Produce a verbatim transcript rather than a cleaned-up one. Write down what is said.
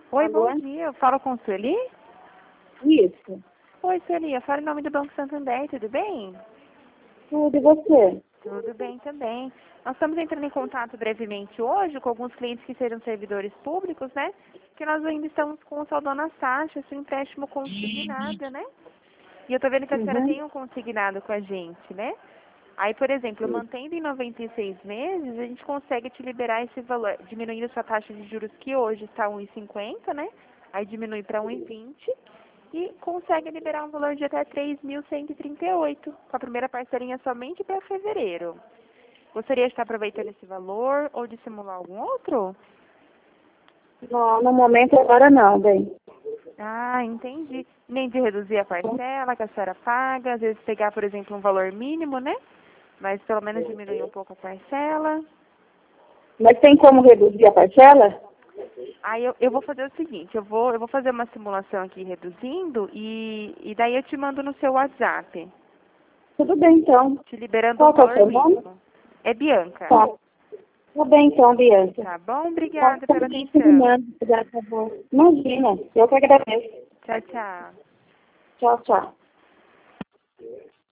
Oi, Alô? bom dia. Eu falo com Sueli? Isso. Oi, Sueli. Eu falo em nome do Banco Santander, tudo bem? Tudo, e você? Tudo bem também. Nós estamos entrando em contato brevemente hoje com alguns clientes que sejam servidores públicos, né? Que nós ainda estamos com o saldo nas taxas, seu empréstimo consignado, né? E eu tô vendo que a senhora Uhum. tem um consignado com a gente, né? Aí, por exemplo, mantendo em noventa e seis meses, a gente consegue te liberar esse valor, diminuindo a sua taxa de juros que hoje está um vírgula cinquenta, né? Aí diminui para um vírgula vinte e consegue liberar um valor de até três mil cento e trinta e oito, com a primeira parcelinha somente para fevereiro. Gostaria de estar aproveitando esse valor ou de simular algum outro? No, no momento agora não, bem. Ah, entendi. Nem de reduzir a parcela que a senhora paga, às vezes pegar, por exemplo, um valor mínimo, né? Mas pelo menos diminuir um pouco a parcela. Mas tem como reduzir a parcela? Aí eu, eu vou fazer o seguinte, eu vou, eu vou fazer uma simulação aqui reduzindo e, e daí eu te mando no seu WhatsApp, Tudo bem, então. te liberando um Qual que é o valor seu nome? mínimo. É Bianca. Tá. Tudo bem, então, Bianca. Tá bom? Tá, Obrigada tudo pela bem, tudo atenção. bem. Por favor. Imagina, eu que agradeço. Tchau, tchau. Tchau, tchau.